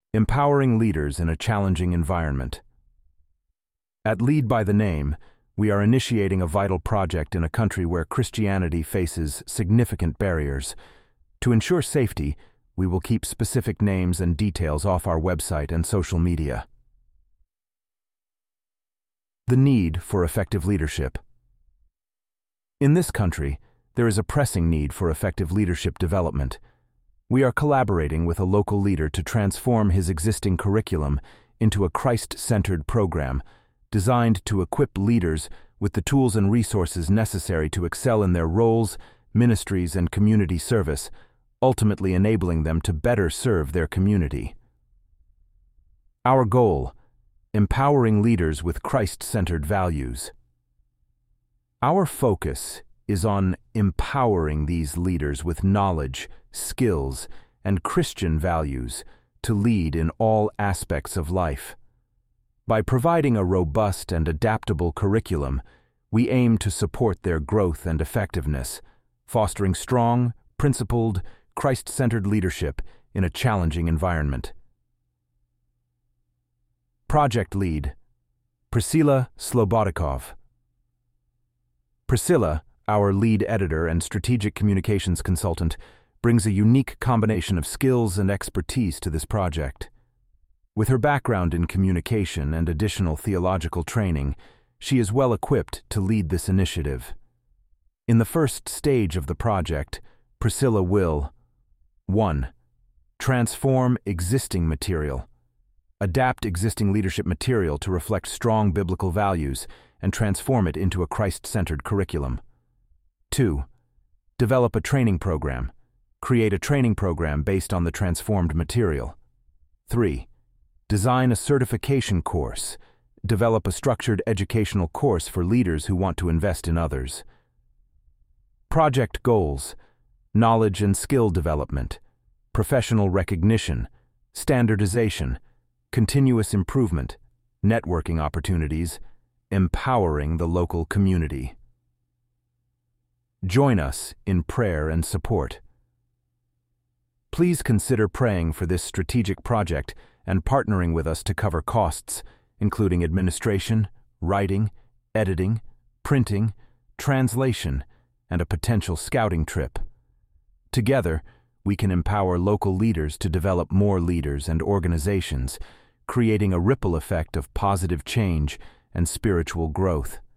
Empowering leaders in a challenging environment. At Lead by the Name, we are initiating a vital project in a country where Christianity faces significant barriers. To ensure safety, we will keep specific names and details off our website and social media. The need for effective leadership. In this country, there is a pressing need for effective leadership development. We are collaborating with a local leader to transform his existing curriculum into a Christ-centered program designed to equip leaders with the tools and resources necessary to excel in their roles, ministries, and community service, ultimately enabling them to better serve their community. Our goal: empowering leaders with Christ-centered values. Our focus is on empowering these leaders with knowledge, skills, and Christian values to lead in all aspects of life. By providing a robust and adaptable curriculum, we aim to support their growth and effectiveness, fostering strong, principled, Christ-centered leadership in a challenging environment. Project Lead: Priscilla Slobodikov. Priscilla, our lead editor and strategic communications consultant, brings a unique combination of skills and expertise to this project. With her background in communication and additional theological training, she is well equipped to lead this initiative. In the first stage of the project, Priscilla will 1. Transform existing material. Adapt existing leadership material to reflect strong biblical values and transform it into a Christ-centered curriculum. 2. Develop a training program. Create a training program based on the transformed material. 3. Design a certification course. Develop a structured educational course for leaders who want to invest in others. Project Goals: knowledge and skill development, professional recognition, standardization, continuous improvement, networking opportunities, empowering the local community. Join us in prayer and support. Please consider praying for this strategic project and partnering with us to cover costs, including administration, writing, editing, printing, translation, and a potential scouting trip. Together, we can empower local leaders to develop more leaders and organizations, creating a ripple effect of positive change and spiritual growth.